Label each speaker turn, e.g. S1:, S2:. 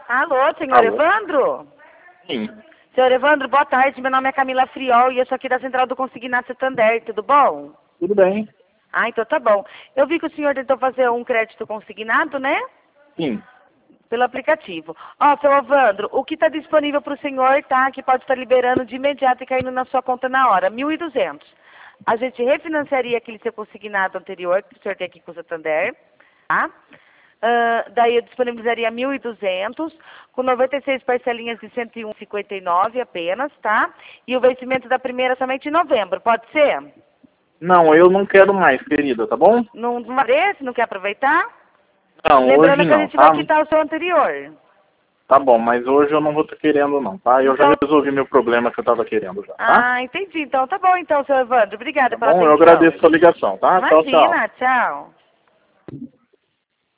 S1: Alô, senhor
S2: Alô?
S1: Evandro?
S2: Sim.
S1: Senhor Evandro, boa tarde. Meu nome é Camila Friol e eu sou aqui da Central do Consignado Santander. Tudo bom?
S2: Tudo bem?
S1: Ah, então tá bom. Eu vi que o senhor tentou fazer um crédito consignado, né?
S2: Sim.
S1: Pelo aplicativo. Ó, seu Evandro, o que está disponível para o senhor, tá? Que pode estar liberando de imediato e caindo na sua conta na hora. 1.200. A gente refinanciaria aquele seu consignado anterior, que o senhor tem aqui com o Santander, tá? Daí eu disponibilizaria 1.200, com 96 parcelinhas de 101,59 apenas, tá? E o vencimento da primeira somente em novembro, pode ser?
S2: Não, eu não quero mais, querida, tá bom?
S1: Não parece? Não quer aproveitar?
S2: Não, hoje
S1: Lembrando que a
S2: não,
S1: gente vai
S2: tá?
S1: quitar o seu anterior.
S2: Tá bom, mas hoje eu não vou estar querendo não, tá? Eu já
S1: Então,
S2: resolvi meu problema que eu tava querendo já, tá?
S1: entendi. Então, tá bom então, seu Evandro. Obrigada
S2: Tá
S1: pela
S2: bom? Eu
S1: atenção.
S2: agradeço a ligação, tá? Tchau, tchau.
S1: Imagina, tchau.